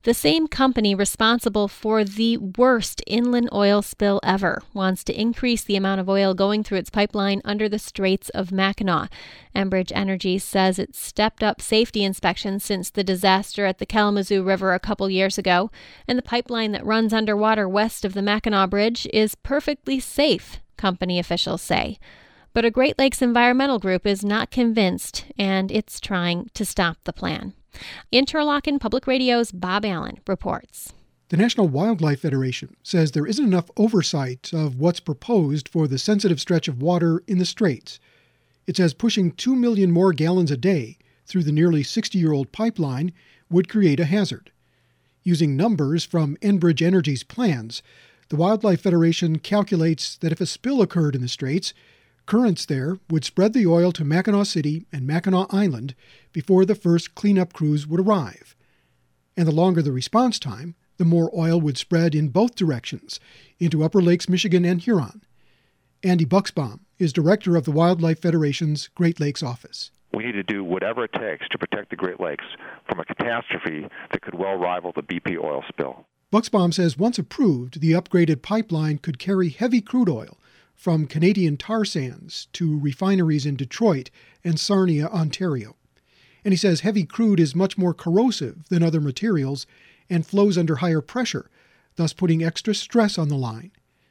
The same company responsible for the worst inland oil spill ever wants to increase the amount of oil going through its pipeline under the Straits of Mackinac. Enbridge Energy says it's stepped up safety inspections since the disaster at the Kalamazoo River a couple years ago, and the pipeline that runs underwater west of the Mackinac Bridge is perfectly safe, company officials say. But a Great Lakes Environmental Group is not convinced, and it's trying to stop the plan. Interlochen Public Radio's Bob Allen reports. The National Wildlife Federation says there isn't enough oversight of what's proposed for the sensitive stretch of water in the Straits. It says pushing 2 million more gallons a day through the nearly 60-year-old pipeline would create a hazard. Using numbers from Enbridge Energy's plans, the Wildlife Federation calculates that if a spill occurred in the Straits, currents there would spread the oil to Mackinac City and Mackinac Island before the first cleanup crews would arrive. And the longer the response time, the more oil would spread in both directions, into Upper Lakes, Michigan and Huron. Andy Buxbaum is director of the Wildlife Federation's Great Lakes office. We need to do whatever it takes to protect the Great Lakes from a catastrophe that could well rival the BP oil spill. Buxbaum says once approved, the upgraded pipeline could carry heavy crude oil from Canadian tar sands to refineries in Detroit and Sarnia, Ontario. And he says heavy crude is much more corrosive than other materials and flows under higher pressure, thus putting extra stress on the line.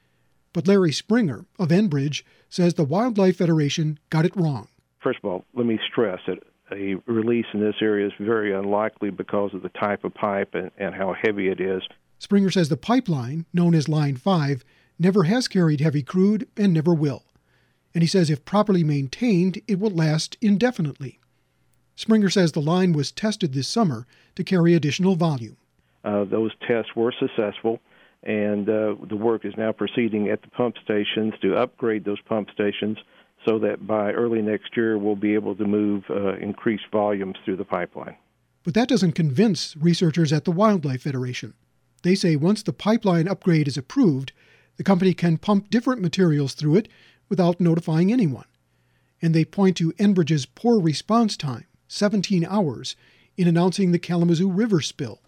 But Larry Springer of Enbridge says the Wildlife Federation got it wrong. First of all, let me stress that a release in this area is very unlikely because of the type of pipe and how heavy it is. Springer says the pipeline, known as Line 5, never has carried heavy crude and never will. And he says if properly maintained, it will last indefinitely. Springer says the line was tested this summer to carry additional volume. Those tests were successful, and the work is now proceeding at the pump stations to upgrade those pump stations so that by early next year we'll be able to move increased volumes through the pipeline. But that doesn't convince researchers at the Wildlife Federation. They say once the pipeline upgrade is approved, the company can pump different materials through it without notifying anyone. And they point to Enbridge's poor response time, 17 hours, in announcing the Kalamazoo River spill.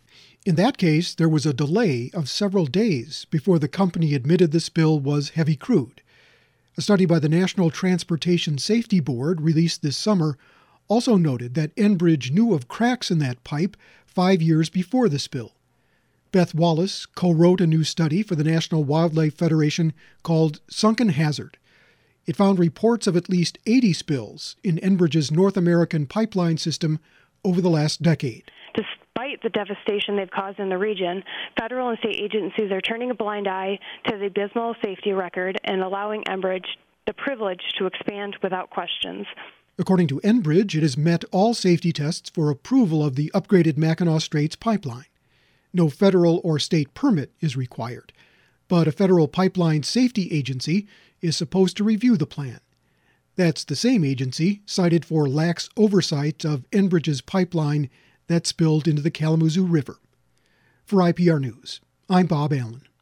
In that case, there was a delay of several days before the company admitted the spill was heavy crude. A study by the National Transportation Safety Board released this summer also noted that Enbridge knew of cracks in that pipe 5 years before the spill. Beth Wallace co-wrote a new study for the National Wildlife Federation called Sunken Hazard. It found reports of at least 80 spills in Enbridge's North American pipeline system over the last decade. Despite the devastation they've caused in the region, federal and state agencies are turning a blind eye to the abysmal safety record and allowing Enbridge the privilege to expand without questions. According to Enbridge, it has met all safety tests for approval of the upgraded Mackinac Straits pipeline. No federal or state permit is required, but a federal pipeline safety agency is supposed to review the plan. That's the same agency cited for lax oversight of Enbridge's pipeline that spilled into the Kalamazoo River. For IPR News, I'm Bob Allen.